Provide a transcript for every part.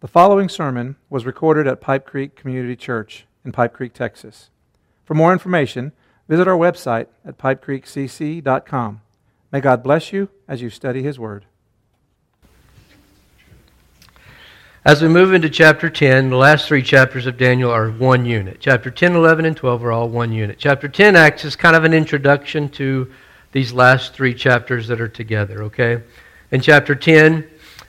The following sermon was recorded at Pipe Creek Community Church in Pipe Creek, Texas. For more information, visit our website at pipecreekcc.com. May God bless you as you study His Word. As we move into chapter 10, the last three chapters of Daniel are one unit. Chapter 10, 11, and 12 are all one unit. Chapter 10 acts as kind of an introduction to these last three chapters that are together, okay? In chapter 10,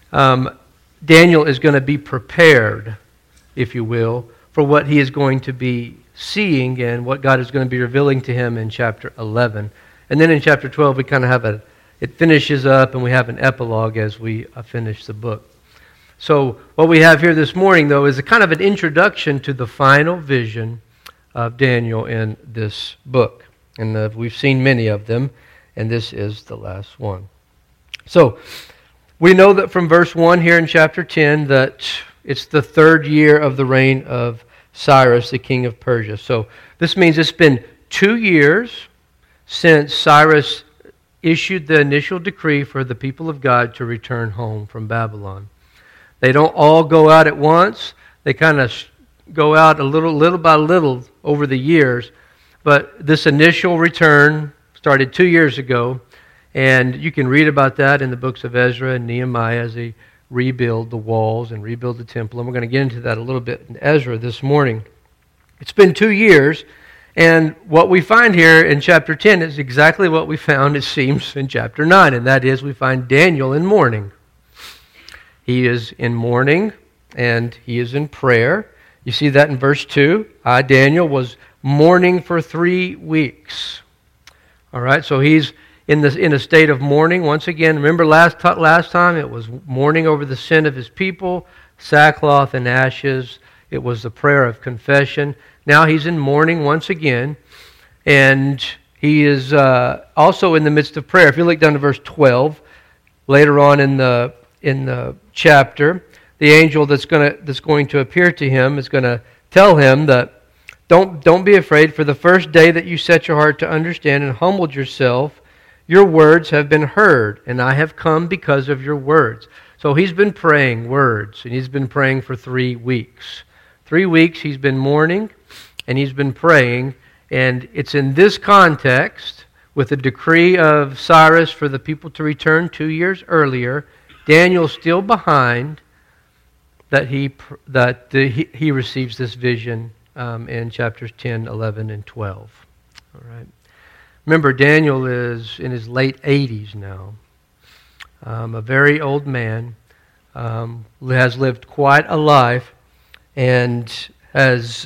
Daniel is going to be prepared, if you will, for what he is going to be seeing and what God is going to be revealing to him in chapter 11. And then in chapter 12, we kind of have it finishes up and we have an epilogue as we finish the book. So what we have here this morning, though, is a kind of an introduction to the final vision of Daniel in this book. And we've seen many of them, and this is the last one. So we know that from verse 1 here in chapter 10 that it's the third year of the reign of Cyrus, the king of Persia. So this means it's been 2 years since Cyrus issued the initial decree for the people of God to return home from Babylon. They don't all go out at once. They kind of go out a little by little over the years. But this initial return started 2 years ago. And you can read about that in the books of Ezra and Nehemiah as they rebuild the walls and rebuild the temple. And we're going to get into that a little bit in Ezra this morning. It's been 2 years, and what we find here in chapter 10 is exactly what we found, it seems, in chapter 9, and that is we find Daniel in mourning. He is in mourning, and he is in prayer. You see that in verse 2. Daniel was mourning for 3 weeks. All right, so he's in a state of mourning once again. Remember last time it was mourning over the sin of his people, sackcloth and ashes. It was the prayer of confession. Now he's in mourning once again, and he is also in the midst of prayer. If you look down to verse 12, later on in the chapter, the angel that's going to appear to him is going to tell him that don't be afraid. For the first day that you set your heart to understand and humbled yourself, your words have been heard, and I have come because of your words. So he's been praying words, and he's been praying for 3 weeks. 3 weeks he's been mourning, and he's been praying, and it's in this context, with the decree of Cyrus for the people to return 2 years earlier, Daniel's still behind, that he receives this vision in chapters 10, 11, and 12. All right. Remember, Daniel is in his late 80s now. A very old man, has lived quite a life, and has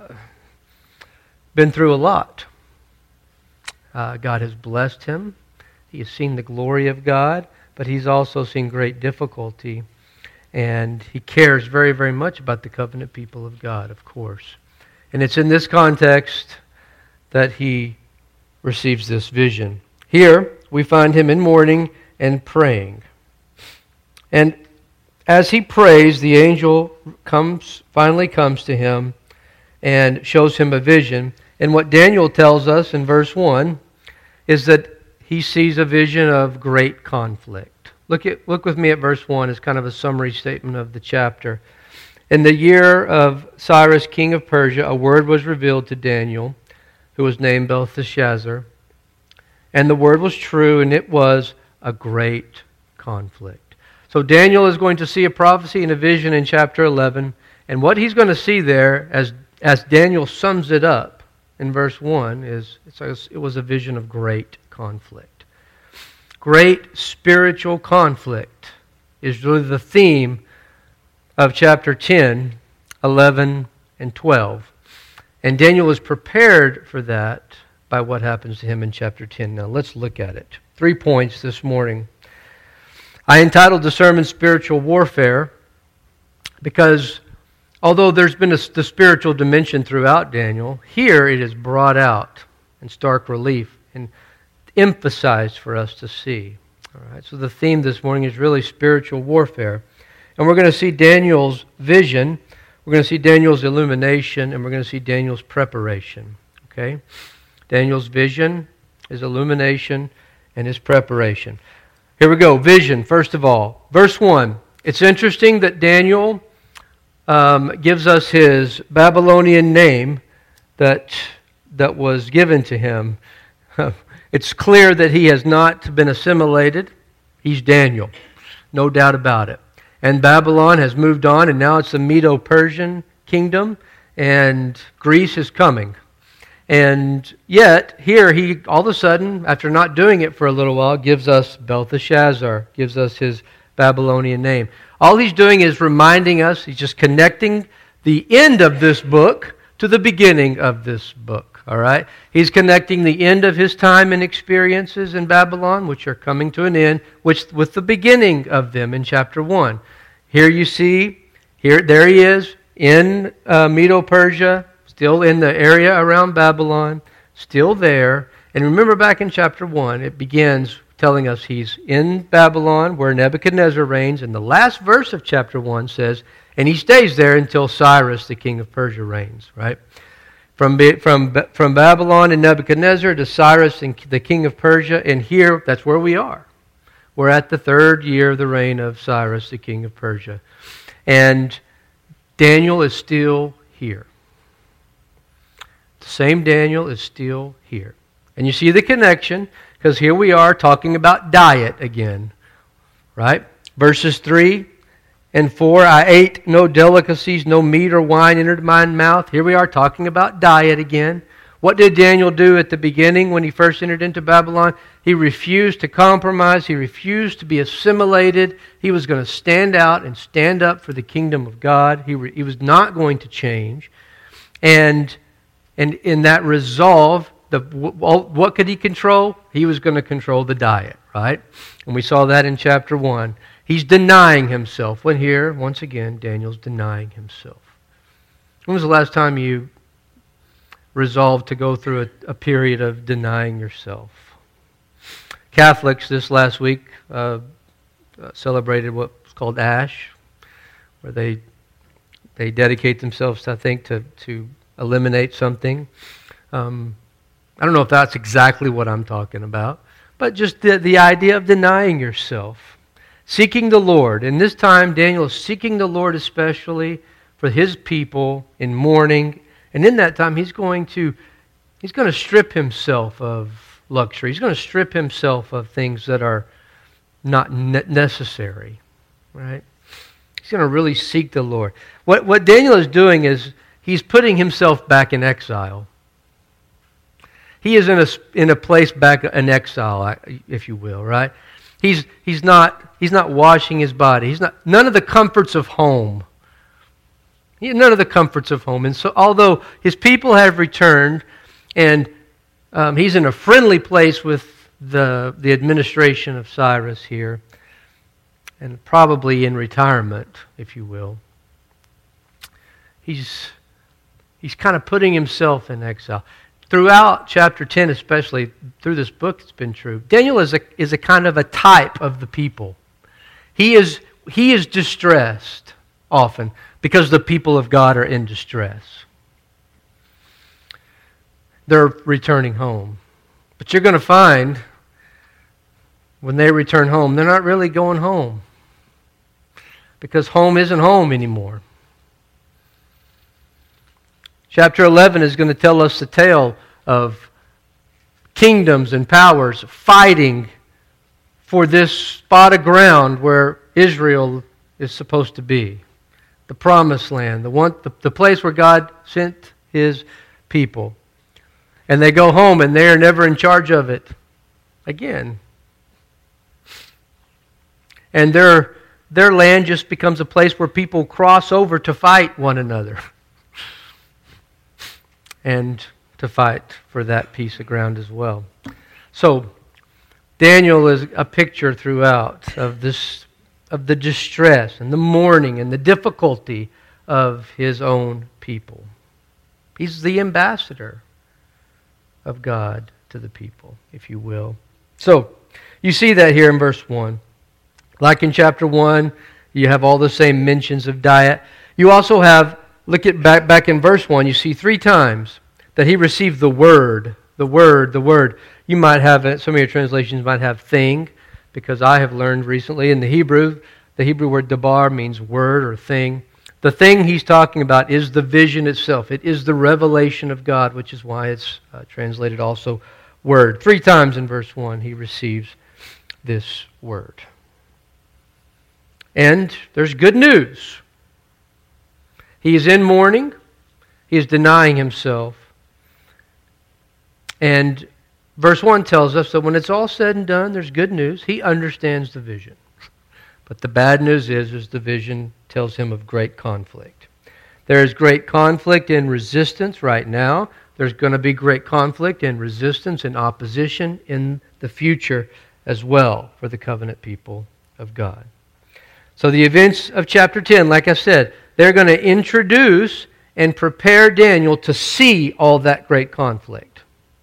been through a lot. God has blessed him. He has seen the glory of God, but he's also seen great difficulty. And he cares very, very much about the covenant people of God, of course. And it's in this context that he receives this vision. Here, we find him in mourning and praying. And as he prays, the angel finally comes to him and shows him a vision. And what Daniel tells us in verse 1 is that he sees a vision of great conflict. Look with me at verse 1 as kind of a summary statement of the chapter. In the year of Cyrus, king of Persia, a word was revealed to Daniel, who was named Belteshazzar. And the word was true, and it was a great conflict. So Daniel is going to see a prophecy and a vision in chapter 11. And what he's going to see there, as Daniel sums it up in verse 1, is it was a vision of great conflict. Great spiritual conflict is really the theme of chapter 10, 11, and 12. And Daniel is prepared for that by what happens to him in chapter 10. Now let's look at it. 3 points this morning. I entitled the sermon Spiritual Warfare because although there's been the spiritual dimension throughout Daniel, here it is brought out in stark relief and emphasized for us to see. All right, so the theme this morning is really spiritual warfare. And we're going to see Daniel's vision, we're going to see Daniel's illumination, and we're going to see Daniel's preparation. Okay? Daniel's vision, his illumination, and his preparation. Here we go. Vision, first of all. Verse 1. It's interesting that Daniel gives us his Babylonian name that was given to him. It's clear that he has not been assimilated. He's Daniel, no doubt about it. And Babylon has moved on, and now it's the Medo-Persian kingdom, and Greece is coming. And yet, here he, all of a sudden, after not doing it for a little while, gives us Belteshazzar, gives us his Babylonian name. All he's doing is reminding us, he's just connecting the end of this book to the beginning of this book, all right? He's connecting the end of his time and experiences in Babylon, which are coming to an end, with the beginning of them in chapter 1. Here you see, there he is in Medo-Persia, still in the area around Babylon, still there. And remember back in chapter 1, it begins telling us he's in Babylon where Nebuchadnezzar reigns. And the last verse of chapter 1 says, and he stays there until Cyrus, the king of Persia, reigns, right? From Babylon and Nebuchadnezzar to Cyrus and the king of Persia. And here, that's where we are. We're at the 3rd year of the reign of Cyrus, the king of Persia. And Daniel is still here. The same Daniel is still here. And you see the connection, because here we are talking about diet again, right? Verses 3 and 4, I ate no delicacies, no meat or wine entered my mouth. Here we are talking about diet again. What did Daniel do at the beginning when he first entered into Babylon? He refused to compromise. He refused to be assimilated. He was going to stand out and stand up for the kingdom of God. He was not going to change. And in that resolve, what could he control? He was going to control the diet, right? And we saw that in chapter 1. He's denying himself. When here, once again, Daniel's denying himself. When was the last time you resolved to go through a period of denying yourself? Catholics this last week celebrated what's called Ash, where they dedicate themselves, I think, to eliminate something. I don't know if that's exactly what I'm talking about, but just the idea of denying yourself. Seeking the Lord. And this time, Daniel is seeking the Lord especially for his people in mourning. And in that time, he's going to strip himself of luxury. He's going to strip himself of things that are not necessary, right? He's going to really seek the Lord. What Daniel is doing is he's putting himself back in exile. He is in a place back in exile, if you will, right? He's not washing his body. None of the comforts of home. None of the comforts of home. And so although his people have returned and he's in a friendly place with the administration of Cyrus here, and probably in retirement, if you will, he's kind of putting himself in exile. Throughout chapter 10, especially through this book, it's been true. Daniel is a kind of a type of the people. He is distressed often because the people of God are in distress. They're returning home. But you're going to find when they return home, they're not really going home because home isn't home anymore. Chapter 11 is going to tell us the tale of kingdoms and powers fighting for this spot of ground where Israel is supposed to be. The promised land, the place where God sent his people. And they go home and they are never in charge of it again. And their land just becomes a place where people cross over to fight one another. And to fight for that piece of ground as well. So, Daniel is a picture throughout of the distress and the mourning and the difficulty of his own people. He's the ambassador of God to the people, if you will. So, you see that here in verse 1. Like in chapter 1, you have all the same mentions of diet. You also have, look at back in verse 1, you see 3 times that he received the word. The word. You might have, some of your translations might have thing, because I have learned recently in the Hebrew word dabar means word or thing. The thing he's talking about is the vision itself. It is the revelation of God, which is why it's translated also word. 3 times in verse 1 he receives this word. And there's good news. He is in mourning. He is denying himself. And verse 1 tells us that when it's all said and done, there's good news. He understands the vision. But the bad news is the vision tells him of great conflict. There is great conflict and resistance right now. There's going to be great conflict and resistance and opposition in the future as well for the covenant people of God. So the events of chapter 10, like I said, they're going to introduce and prepare Daniel to see all that great conflict.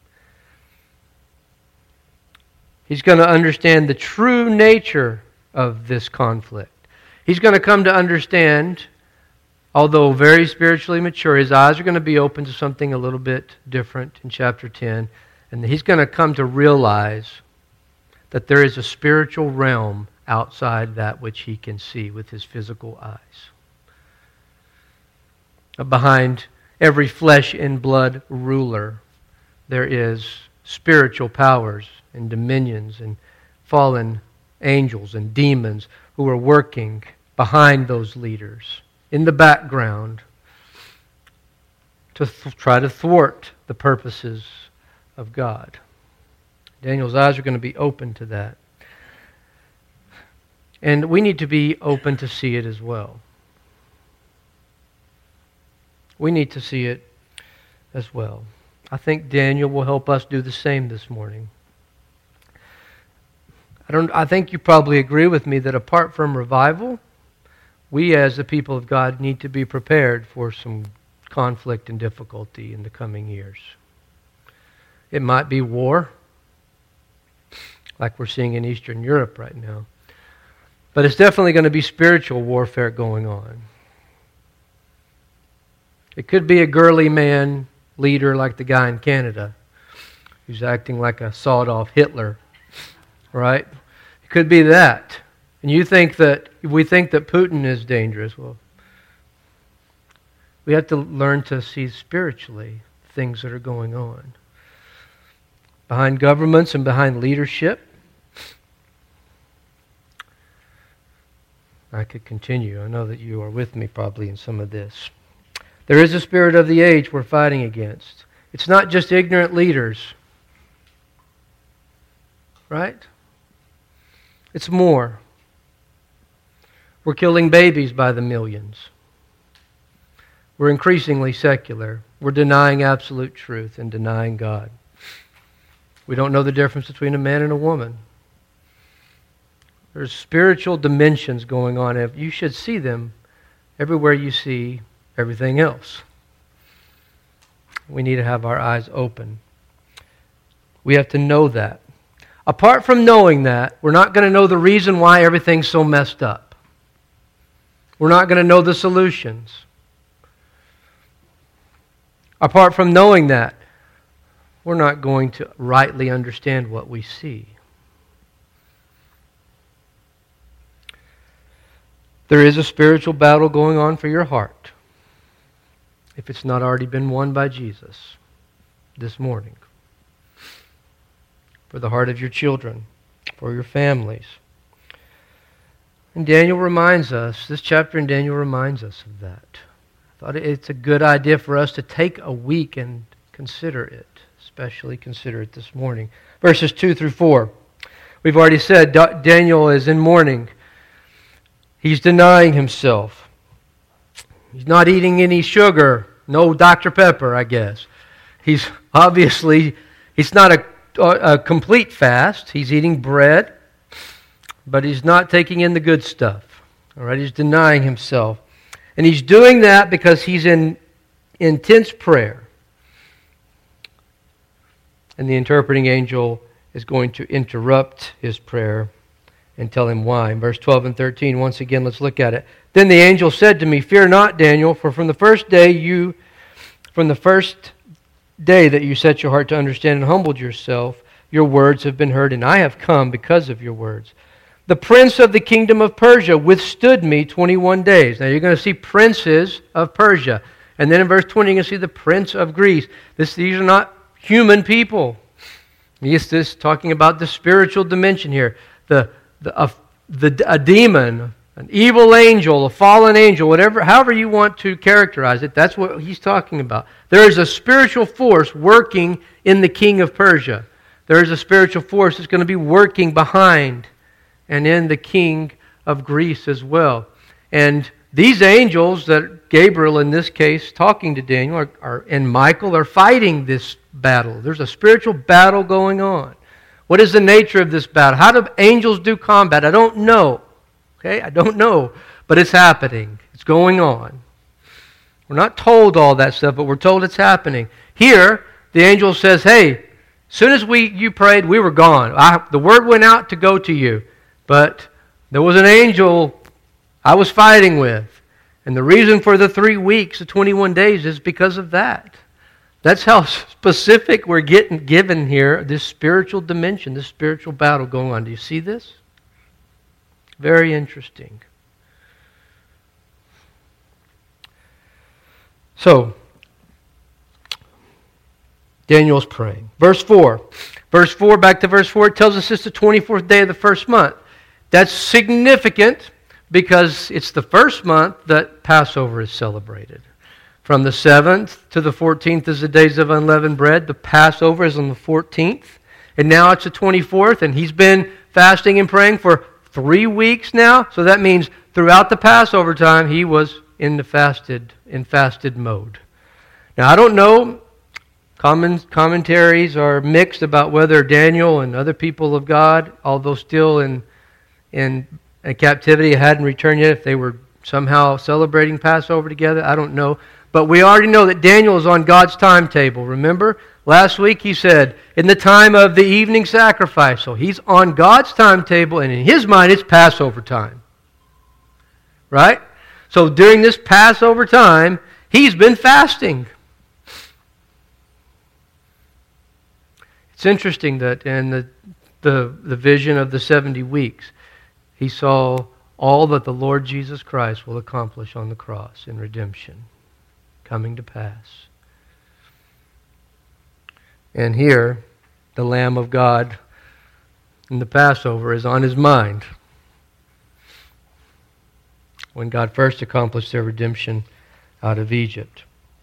He's going to understand the true nature of this conflict. He's going to come to understand, although very spiritually mature, his eyes are going to be open to something a little bit different in chapter 10. And he's going to come to realize that there is a spiritual realm outside that which he can see with his physical eyes. Behind every flesh and blood ruler, there is spiritual powers and dominions and fallen angels and demons who are working behind those leaders in the background to try to thwart the purposes of God. Daniel's eyes are going to be open to that. And we need to be open to see it as well. We need to see it as well. I think Daniel will help us do the same this morning. I think you probably agree with me that apart from revival, we as the people of God need to be prepared for some conflict and difficulty in the coming years. It might be war, like we're seeing in Eastern Europe right now. But it's definitely going to be spiritual warfare going on. It could be a girly man leader like the guy in Canada who's acting like a sawed-off Hitler, right? It could be that. And we think that Putin is dangerous. Well, we have to learn to see spiritually things that are going on. Behind governments and behind leadership. I could continue. I know that you are with me probably in some of this. There is a spirit of the age we're fighting against. It's not just ignorant leaders. Right? It's more. We're killing babies by the millions. We're increasingly secular. We're denying absolute truth and denying God. We don't know the difference between a man and a woman. There's spiritual dimensions going on. You should see them everywhere you see everything else. We need to have our eyes open. We have to know that. Apart from knowing that, we're not going to know the reason why everything's so messed up. We're not going to know the solutions. Apart from knowing that, we're not going to rightly understand what we see. There is a spiritual battle going on for your heart, if it's not already been won by Jesus this morning. For the heart of your children, for your families. And Daniel reminds us, this chapter in Daniel reminds us of that. I thought it's a good idea for us to take a week and consider it, especially consider it this morning. Verses 2 through 4. We've already said Daniel is in mourning. He's denying himself. He's not eating any sugar, no Dr. Pepper, I guess. He's obviously, it's not a complete fast. He's eating bread, but he's not taking in the good stuff. All right, he's denying himself. And he's doing that because he's in intense prayer. And the interpreting angel is going to interrupt his prayer and tell him why. In verse 12 and 13, once again, let's look at it. Then the angel said to me, "Fear not, Daniel, for from the first day that you set your heart to understand and humbled yourself, your words have been heard, and I have come because of your words. the prince of the kingdom of Persia withstood me 21 days. Now you're going to see princes of Persia. And then in verse 20, you're going to see the prince of Greece. These are not human people. He's just talking about the spiritual dimension here. A demon, an evil angel, a fallen angel, however you want to characterize it, that's what he's talking about. There is a spiritual force working in the king of Persia. There is a spiritual force that's going to be working behind and in the king of Greece as well. And these angels that Gabriel, in this case, talking to Daniel, and Michael are fighting this battle. There's a spiritual battle going on. What is the nature of this battle? How do angels do combat? I don't know. Okay, I don't know. But it's happening. It's going on. We're not told all that stuff, but we're told it's happening. Here, the angel says, hey, as soon as you prayed, we were gone. The word went out to go to you. But there was an angel I was fighting with. And the reason for the 3 weeks, the 21 days, is because of that. That's how specific we're getting given here, this spiritual dimension, this spiritual battle going on. Do you see this? Very interesting. So, Daniel's praying. Verse 4. Back to verse 4, it tells us it's the 24th day of the first month. That's significant because it's the first month that Passover is celebrated. From the 7th to the 14th is the days of unleavened bread. The Passover is on the 14th. And now it's the 24th, and he's been fasting and praying for 3 weeks now. So that means throughout the Passover time, he was in fasted mode. Now, I don't know. Commentaries are mixed about whether Daniel and other people of God, although still in captivity, hadn't returned yet, if they were somehow celebrating Passover together. I don't know. But we already know that Daniel is on God's timetable. Remember? Last week he said, in the time of the evening sacrifice. So he's on God's timetable, and in his mind it's Passover time. Right? So during this Passover time, he's been fasting. It's interesting that in the vision of the 70 weeks, he saw all that the Lord Jesus Christ will accomplish on the cross in redemption coming to pass. And here, the Lamb of God in the Passover is on his mind when God first accomplished their redemption out of Egypt.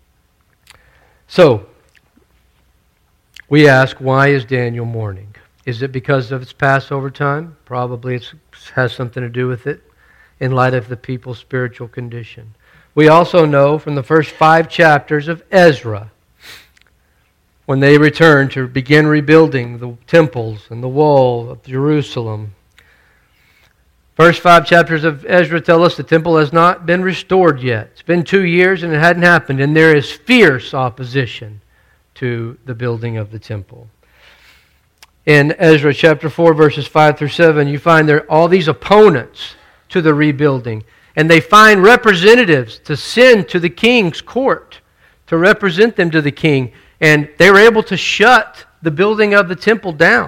So, we ask, why is Daniel mourning? Is it because of its Passover time? Probably it has something to do with it in light of the people's spiritual condition. We also know from the first 5 chapters of Ezra, when they returned to begin rebuilding the temples and the wall of Jerusalem. First 5 chapters of Ezra tell us the temple has not been restored yet. It's been 2 years and it hadn't happened, and there is fierce opposition to the building of the temple. In Ezra chapter 4, verses 5 through 7, you find there all these opponents to the rebuilding. And they find representatives to send to the king's court to represent them to the king. And they were able to shut the building of the temple down.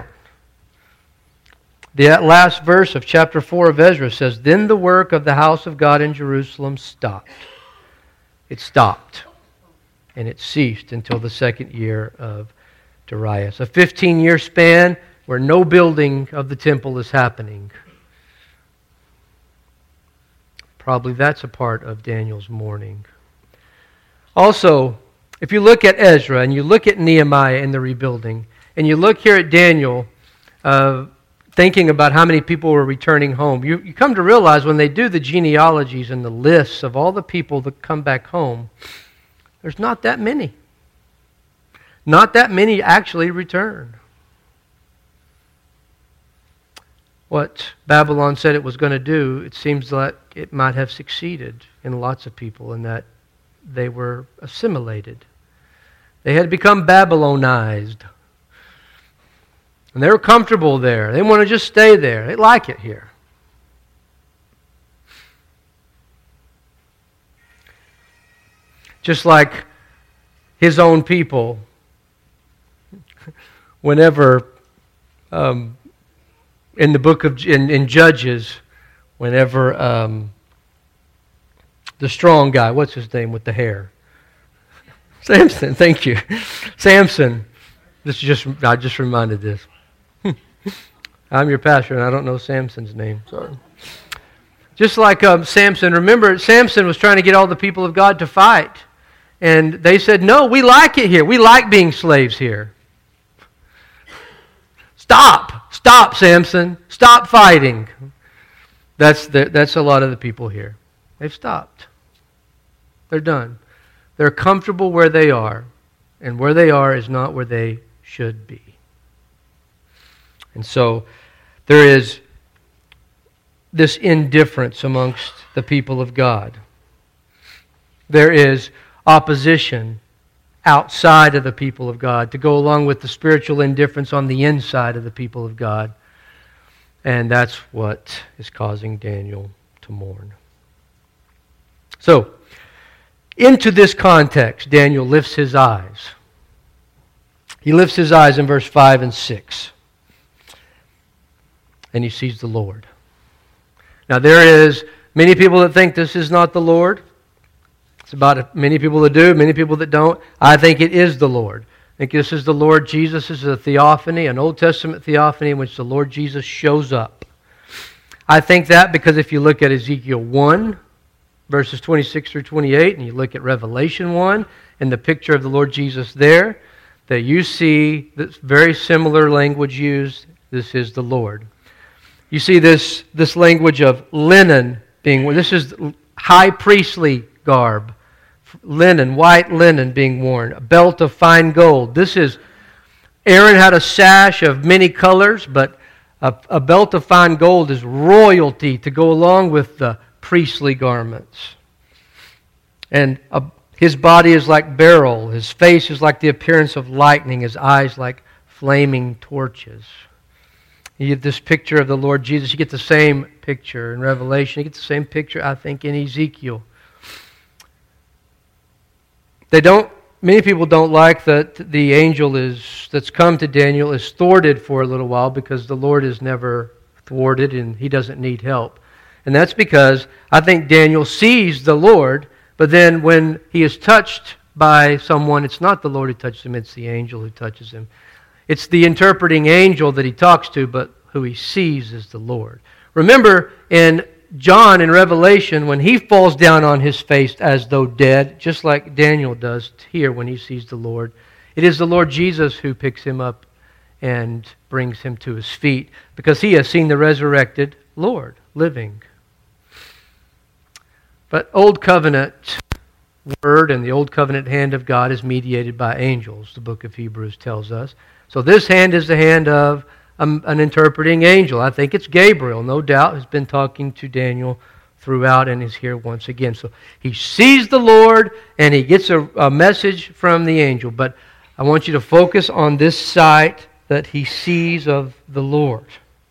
The last verse of chapter 4 of Ezra says, then the work of the house of God in Jerusalem stopped. It stopped. And it ceased until the 2nd year of Darius. A 15-year span where no building of the temple is happening. Probably that's a part of Daniel's mourning. Also, if you look at Ezra and you look at Nehemiah and the rebuilding, and you look here at Daniel, thinking about how many people were returning home, you come to realize when they do the genealogies and the lists of all the people that come back home, there's not that many. Not that many actually return. What Babylon said it was going to do, it seems like it might have succeeded in lots of people in that they were assimilated. They had become Babylonized. And they were comfortable there. They want to just stay there. They like it here. Just like his own people, whenever in the book of in Judges, whenever the strong guy, what's his name with the hair? Samson, thank you. Samson. I just reminded this. I'm your pastor and I don't know Samson's name. Sorry. Just like Samson, remember Samson was trying to get all the people of God to fight. And they said, no, we like it here. We like being slaves here. Stop, Samson. Stop fighting. That's a lot of the people here. They've stopped. They're done. They're comfortable where they are. And where they are is not where they should be. And so there is this indifference amongst the people of God. There is opposition outside of the people of God to go along with the spiritual indifference on the inside of the people of God. And that's what is causing Daniel to mourn. So, into this context, Daniel lifts his eyes. He lifts his eyes in verse 5 and 6. And he sees the Lord. Now there is many people that think this is not the Lord. It's about many people that do, many people that don't. I think it is the Lord. I think this is the Lord Jesus. This is a theophany, an Old Testament theophany in which the Lord Jesus shows up. I think that because if you look at Ezekiel 1, verses 26 through 28, and you look at Revelation 1, and the picture of the Lord Jesus there, that you see this very similar language used. This is the Lord. You see this language of linen being, this is high priestly garb. Linen, white linen being worn. A belt of fine gold. This is, Aaron had a sash of many colors, but a belt of fine gold is royalty to go along with the priestly garments. And his body is like beryl. His face is like the appearance of lightning. His eyes like flaming torches. You get this picture of the Lord Jesus. You get the same picture in Revelation. You get the same picture, I think, in Ezekiel. Many people don't like that the angel that's come to Daniel is thwarted for a little while because the Lord is never thwarted and he doesn't need help. And that's because I think Daniel sees the Lord, but then when he is touched by someone, it's not the Lord who touches him, it's the angel who touches him. It's the interpreting angel that he talks to, but who he sees is the Lord. Remember in John in Revelation, when he falls down on his face as though dead, just like Daniel does here when he sees the Lord, it is the Lord Jesus who picks him up and brings him to his feet because he has seen the resurrected Lord living. But Old Covenant word and the Old Covenant hand of God is mediated by angels, the book of Hebrews tells us. So this hand is the hand of an interpreting angel. I think it's Gabriel, no doubt, has been talking to Daniel throughout and is here once again. So he sees the Lord and he gets a message from the angel. But I want you to focus on this sight that he sees of the Lord.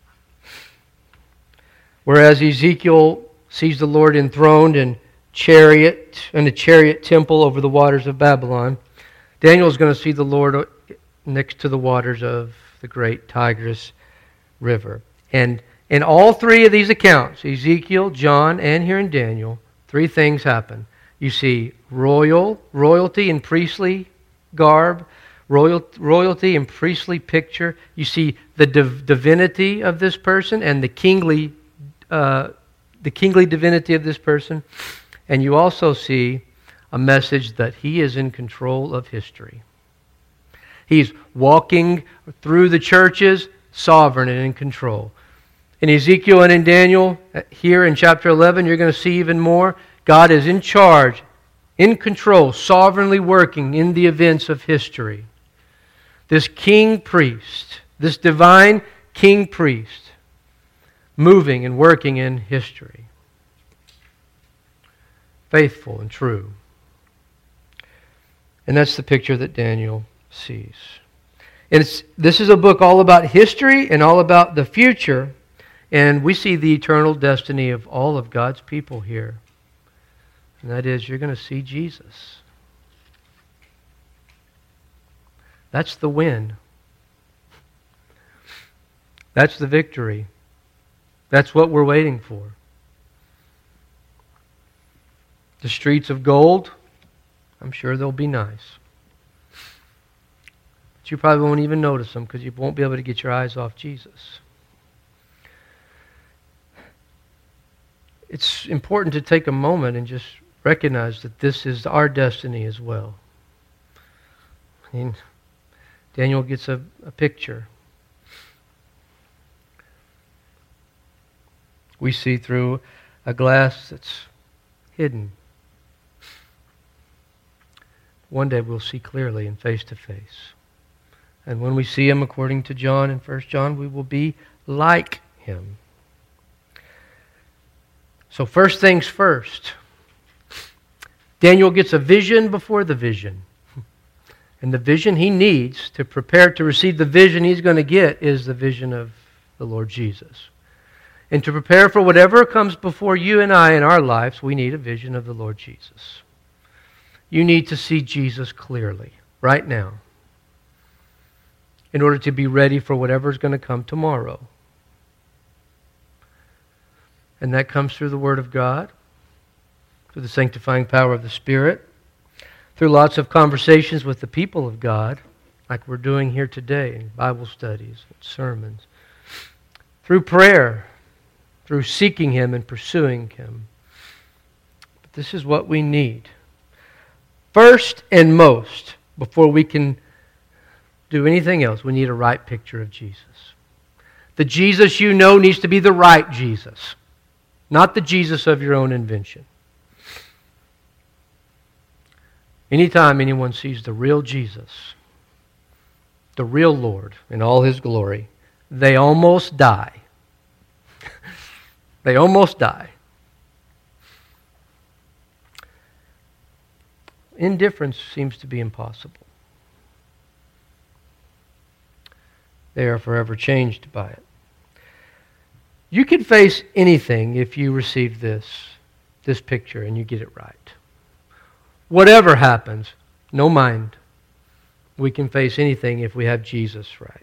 Whereas Ezekiel sees the Lord enthroned in a chariot temple over the waters of Babylon, Daniel is going to see the Lord next to the waters of the great Tigris River. And in all three of these accounts, Ezekiel, John, and here in Daniel, three things happen. You see royalty and priestly garb, royalty and priestly picture. You see the divinity of this person and the kingly divinity of this person. And you also see a message that he is in control of history. He's walking through the churches, sovereign and in control. In Ezekiel and in Daniel, here in chapter 11, you're going to see even more. God is in charge, in control, sovereignly working in the events of history. This king priest, this divine king priest, moving and working in history. Faithful and true. And that's the picture that Daniel sees. And this is a book all about history and all about the future. And we see the eternal destiny of all of God's people here. And that is, you're going to see Jesus. That's the win. That's the victory. That's what we're waiting for. The streets of gold, I'm sure they'll be nice. But you probably won't even notice them because you won't be able to get your eyes off Jesus. It's important to take a moment and just recognize that this is our destiny as well. And Daniel gets a picture. We see through a glass that's hidden. One day we'll see clearly and face to face. And when we see Him, according to John in 1 John, we will be like Him. So first things first. Daniel gets a vision before the vision. And the vision he needs to prepare to receive the vision he's going to get is the vision of the Lord Jesus. And to prepare for whatever comes before you and I in our lives, we need a vision of the Lord Jesus. You need to see Jesus clearly, right now, in order to be ready for whatever is going to come tomorrow. And that comes through the Word of God, through the sanctifying power of the Spirit, through lots of conversations with the people of God, like we're doing here today in Bible studies and sermons, through prayer, through seeking Him and pursuing Him. But this is what we need. First and most, before we can do anything else, we need a right picture of Jesus. The Jesus you know needs to be the right Jesus, not the Jesus of your own invention. Anytime anyone sees the real Jesus, the real Lord in all His glory, they almost die. They almost die. Indifference seems to be impossible. They are forever changed by it. You can face anything if you receive this picture and you get it right. Whatever happens, no mind. We can face anything if we have Jesus right.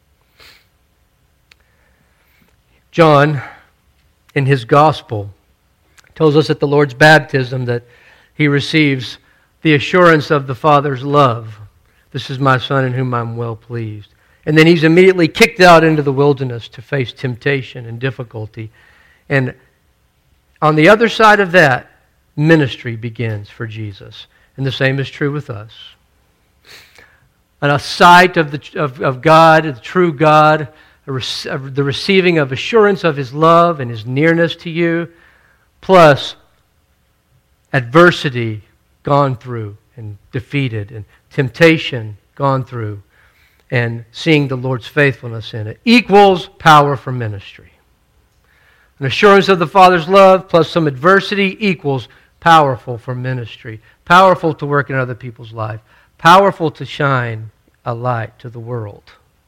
John, in his gospel, tells us at the Lord's baptism that he receives the assurance of the Father's love. This is my Son in whom I'm well pleased. And then he's immediately kicked out into the wilderness to face temptation and difficulty. And on the other side of that, ministry begins for Jesus. And the same is true with us. And a sight of God, the true God, the receiving of assurance of His love and His nearness to you, plus adversity gone through and defeated, and temptation gone through, and seeing the Lord's faithfulness in it, equals power for ministry. An assurance of the Father's love plus some adversity equals powerful for ministry, powerful to work in other people's life, powerful to shine a light to the world.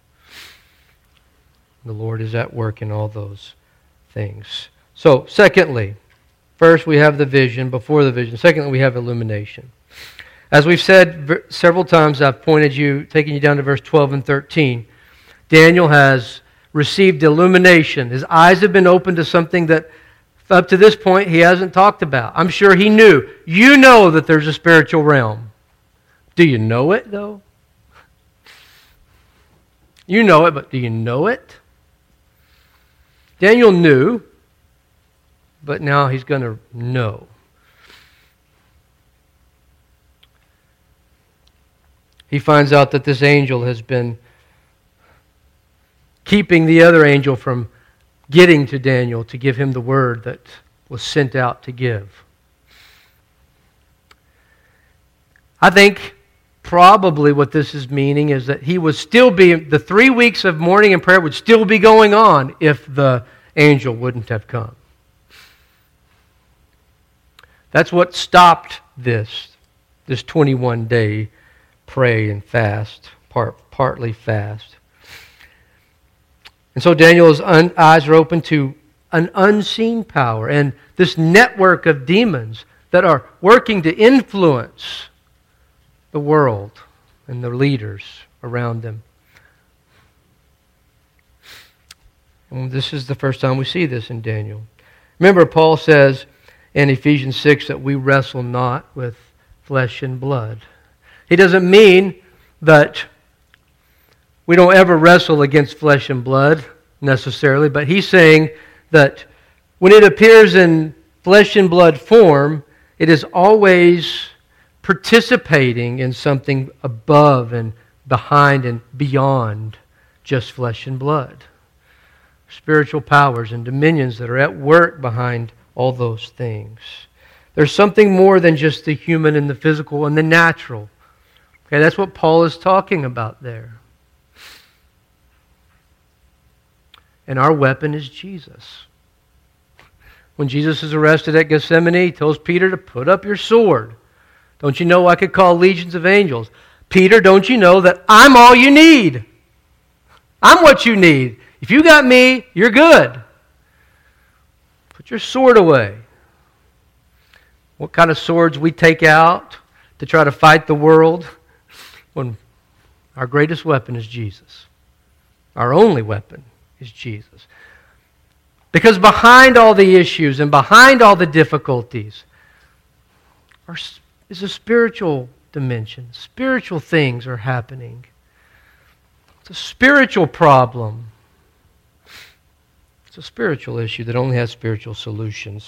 The Lord is at work in all those things. So, secondly, first we have the vision before the vision. Secondly, we have illumination. As we've said several times, I've taken you down to verse 12 and 13. Daniel has received illumination. His eyes have been opened to something that up to this point he hasn't talked about. I'm sure he knew. You know that there's a spiritual realm. Do you know it, though? You know it, but do you know it? Daniel knew, but now he's going to know. He finds out that this angel has been keeping the other angel from getting to Daniel to give him the word that was sent out to give. I think probably what this is meaning is that he would still be, the 3 weeks of mourning and prayer would still be going on if the angel wouldn't have come. That's what stopped this 21-day pray and fast, partly fast. And so Daniel's eyes are open to an unseen power and this network of demons that are working to influence the world and the leaders around them. And this is the first time we see this in Daniel. Remember, Paul says in Ephesians 6 that we wrestle not with flesh and blood. He doesn't mean that we don't ever wrestle against flesh and blood necessarily, but he's saying that when it appears in flesh and blood form, it is always participating in something above and behind and beyond just flesh and blood. Spiritual powers and dominions that are at work behind all those things. There's something more than just the human and the physical and the natural. Okay, that's what Paul is talking about there. And our weapon is Jesus. When Jesus is arrested at Gethsemane, he tells Peter to put up your sword. Don't you know I could call legions of angels? Peter, don't you know that I'm all you need? I'm what you need. If you got me, you're good. Put your sword away. What kind of swords we take out to try to fight the world when our greatest weapon is Jesus. Our only weapon is Jesus. Because behind all the issues and behind all the difficulties is a spiritual dimension. Spiritual things are happening. It's a spiritual problem. It's a spiritual issue that only has spiritual solutions.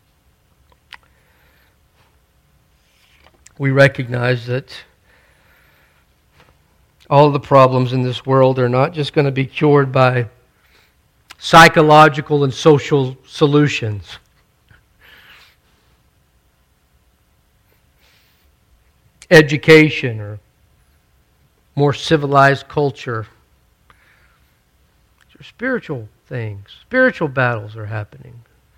We recognize that all the problems in this world are not just going to be cured by psychological and social solutions. Education or more civilized culture. These are spiritual things. Spiritual battles are happening.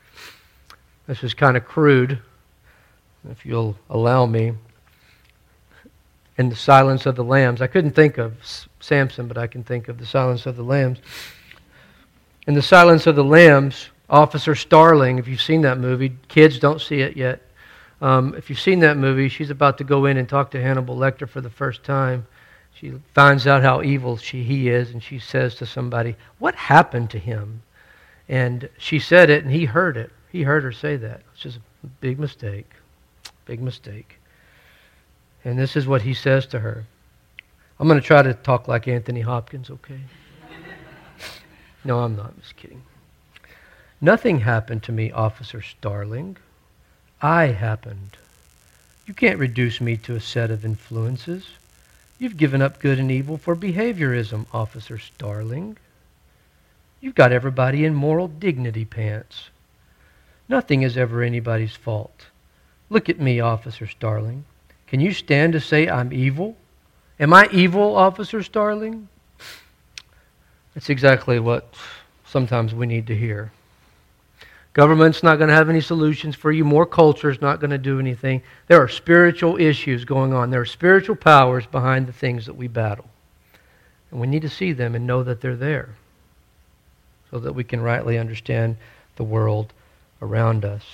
This is kind of crude, if you'll allow me. In the Silence of the Lambs. I couldn't think of Samson, but I can think of the Silence of the Lambs. In the Silence of the Lambs, Officer Starling, if you've seen that movie, kids don't see it yet. If you've seen that movie, she's about to go in and talk to Hannibal Lecter for the first time. She finds out how evil he is, and she says to somebody, "What happened to him?" And she said it, and he heard it. He heard her say that. It's just a big mistake. Big mistake. And this is what he says to her. I'm going to try to talk like Anthony Hopkins, okay? No, I'm not. I'm just kidding. Nothing happened to me, Officer Starling. I happened. You can't reduce me to a set of influences. You've given up good and evil for behaviorism, Officer Starling. You've got everybody in moral dignity pants. Nothing is ever anybody's fault. Look at me, Officer Starling. Can you stand to say I'm evil? Am I evil, Officer Starling? That's exactly what sometimes we need to hear. Government's not going to have any solutions for you. More culture's not going to do anything. There are spiritual issues going on. There are spiritual powers behind the things that we battle. And we need to see them and know that they're there so that we can rightly understand the world around us.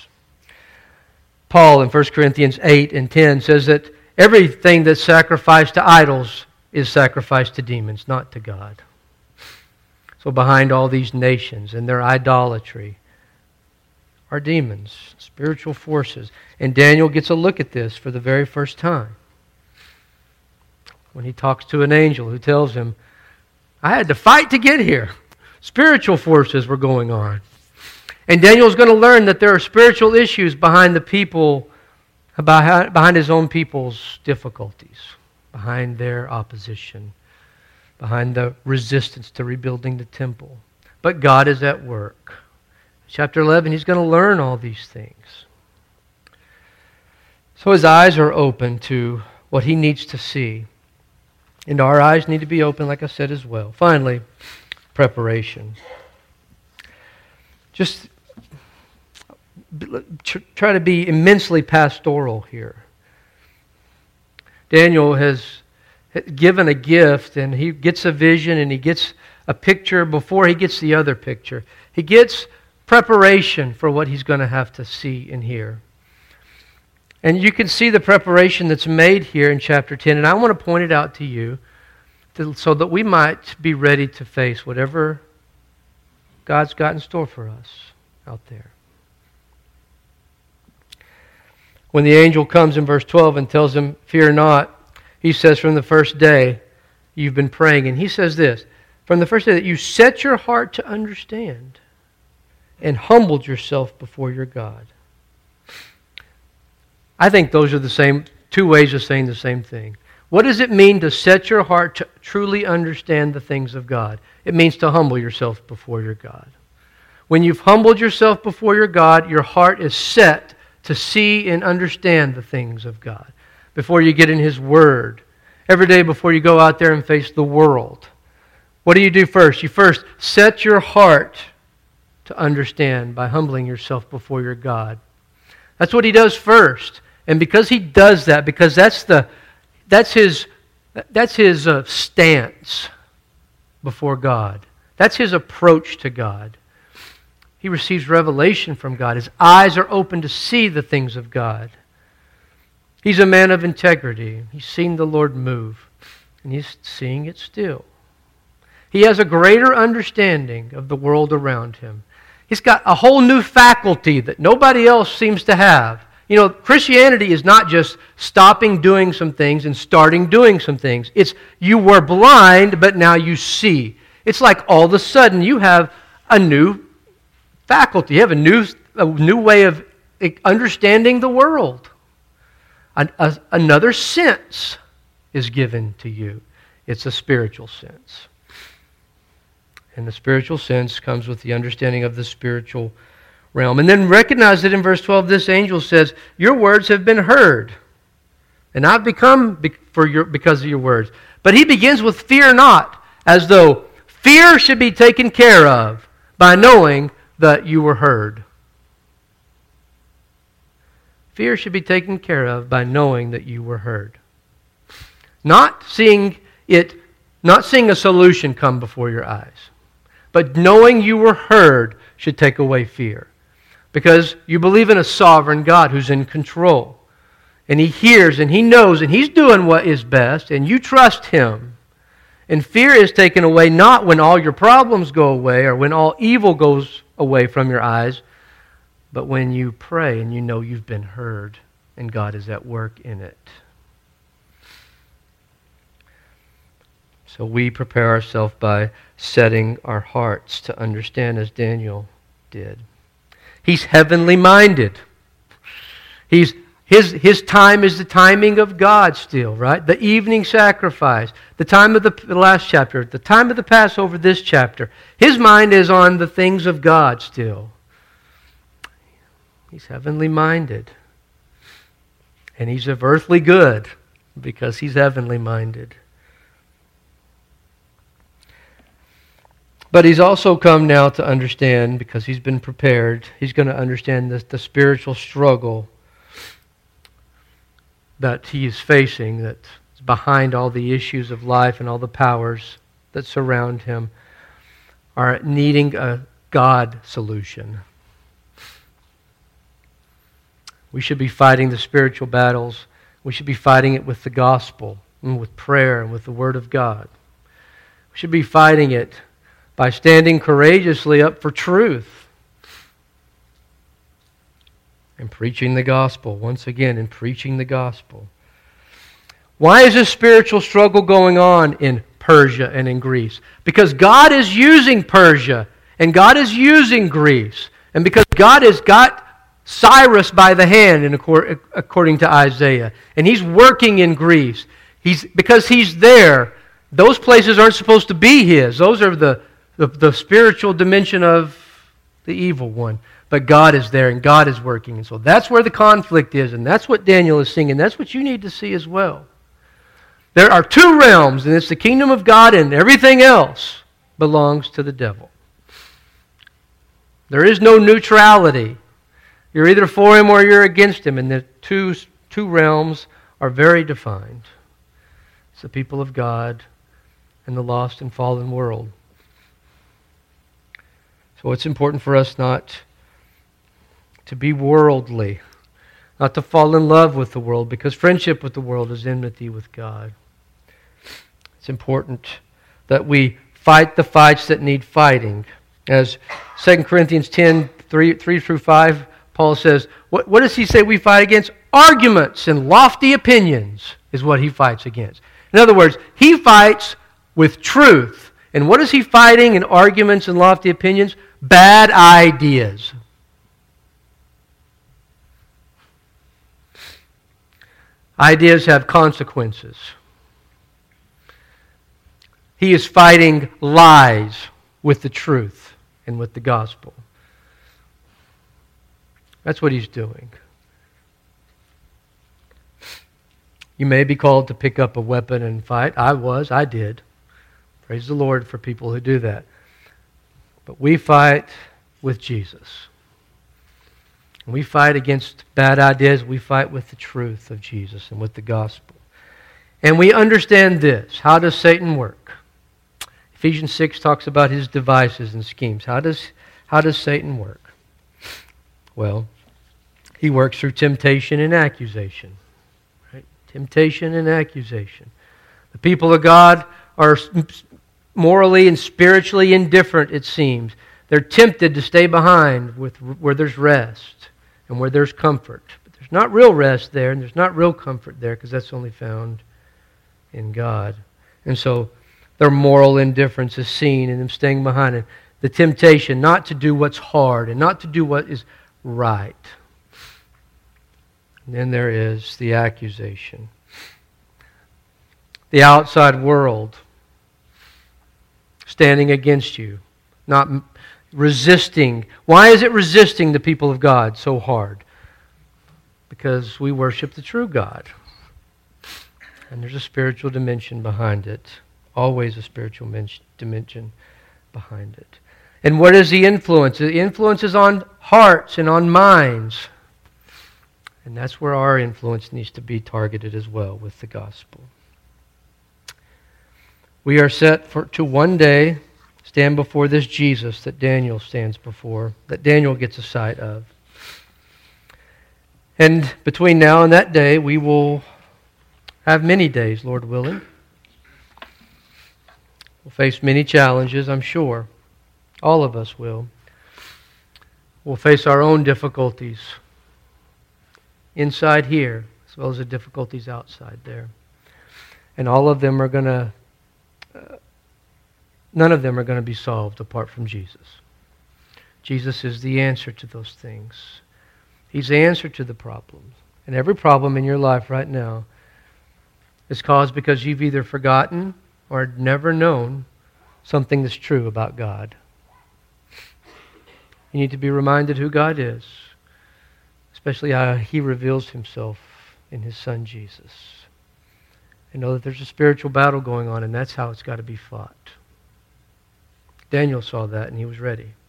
Paul in 1 Corinthians 8 and 10 says that everything that's sacrificed to idols is sacrificed to demons, not to God. So behind all these nations and their idolatry are demons, spiritual forces. And Daniel gets a look at this for the very first time when he talks to an angel who tells him, I had to fight to get here. Spiritual forces were going on. And Daniel's going to learn that there are spiritual issues behind the people, behind his own people's difficulties, behind their opposition, behind the resistance to rebuilding the temple. But God is at work. Chapter 11, he's going to learn all these things. So his eyes are open to what he needs to see. And our eyes need to be open, like I said, as well. Finally, preparation. Just try to be immensely pastoral here. Daniel has given a gift, and he gets a vision, and he gets a picture before he gets the other picture. He gets preparation for what he's going to have to see and hear. And you can see the preparation that's made here in chapter 10, and I want to point it out to you so that we might be ready to face whatever God's got in store for us out there. When the angel comes in verse 12 and tells him, fear not, he says, from the first day you've been praying. And he says this, from the first day that you set your heart to understand and humbled yourself before your God. I think those are the same, two ways of saying the same thing. What does it mean to set your heart to truly understand the things of God? It means to humble yourself before your God. When you've humbled yourself before your God, your heart is set to see and understand the things of God. Before you get in His Word, every day before you go out there and face the world, what do you do first? You first set your heart to understand by humbling yourself before your God. That's what He does first. And because He does that, because that's His stance before God. That's His approach to God. He receives revelation from God. His eyes are open to see the things of God. He's a man of integrity. He's seen the Lord move, and he's seeing it still. He has a greater understanding of the world around him. He's got a whole new faculty that nobody else seems to have. You know, Christianity is not just stopping doing some things and starting doing some things. It's you were blind, but now you see. It's like all of a sudden you have a new faculty. You have a new way of understanding the world. Another sense is given to you. It's a spiritual sense. And the spiritual sense comes with the understanding of the spiritual realm. And then recognize that in verse 12, this angel says, your words have been heard. And I've become because of your words. But he begins with fear not, as though fear should be taken care of by knowing that you were heard. Fear should be taken care of by knowing that you were heard. Not seeing a solution come before your eyes. But knowing you were heard should take away fear. Because you believe in a sovereign God who's in control. And He hears and He knows and He's doing what is best and you trust Him. And fear is taken away not when all your problems go away or when all evil goes away from your eyes, but when you pray and you know you've been heard and God is at work in it. So we prepare ourselves by setting our hearts to understand as Daniel did. He's heavenly minded. His time is the timing of God still, right? The evening sacrifice, the time of the last chapter, the time of the Passover, this chapter. His mind is on the things of God still. He's heavenly minded. And he's of earthly good because he's heavenly minded. But he's also come now to understand, because he's been prepared, he's going to understand the spiritual struggle that he is facing, that's behind all the issues of life and all the powers that surround him, are needing a God solution. We should be fighting the spiritual battles. We should be fighting it with the gospel and with prayer and with the Word of God. We should be fighting it by standing courageously up for truth and preaching the gospel. Once again, in preaching the gospel. Why is this spiritual struggle going on in Persia and in Greece? Because God is using Persia and God is using Greece. And because God has got Cyrus by the hand, according to Isaiah. And he's working in Greece. Because he's there, those places aren't supposed to be his. Those are the spiritual dimension of the evil one. But God is there and God is working. And so that's where the conflict is. And that's what Daniel is seeing. And that's what you need to see as well. There are two realms, and it's the kingdom of God, and everything else belongs to the devil. There is no neutrality. You're either for him or you're against him, and the two realms are very defined. It's the people of God and the lost and fallen world. So it's important for us not to be worldly, not to fall in love with the world, because friendship with the world is enmity with God. It's important that we fight the fights that need fighting, As 2 Corinthians 10, 3 through 5, Paul says, what does he say we fight against? Arguments and lofty opinions is what he fights against. In other words, he fights with truth. And what is he fighting in arguments and lofty opinions? Bad ideas. Ideas have consequences. He is fighting lies with the truth and with the gospel. That's what he's doing. You may be called to pick up a weapon and fight. I did. Praise the Lord for people who do that. But we fight with Jesus. We fight against bad ideas. We fight with the truth of Jesus and with the gospel. And we understand this. How does Satan work? Ephesians 6 talks about his devices and schemes. How does Satan work? Well, he works through temptation and accusation. Right? Temptation and accusation. The people of God are morally and spiritually indifferent, it seems. They're tempted to stay behind where there's rest and where there's comfort. But there's not real rest there, and there's not real comfort there, because that's only found in God. And so their moral indifference is seen in them staying behind it. The temptation not to do what's hard and not to do what is right. And then there is the accusation. The outside world standing against you, not resisting. Why is it resisting the people of God so hard? Because we worship the true God. And there's a spiritual dimension behind it. Always a spiritual dimension behind it. And what is the influence? The influence is on hearts and on minds. And that's where our influence needs to be targeted as well with the gospel. We are set to one day stand before this Jesus that Daniel stands before, that Daniel gets a sight of. And between now and that day, we will have many days, Lord willing. We'll face many challenges, I'm sure. All of us will. We'll face our own difficulties inside here, as well as the difficulties outside there. And all of them are going to none of them are going to be solved apart from Jesus. Jesus is the answer to those things. He's the answer to the problems. And every problem in your life right now is caused because you've either forgotten or never known something that's true about God. You need to be reminded who God is, especially how He reveals Himself in His Son Jesus. And know that there's a spiritual battle going on, and that's how it's got to be fought. Daniel saw that, and he was ready.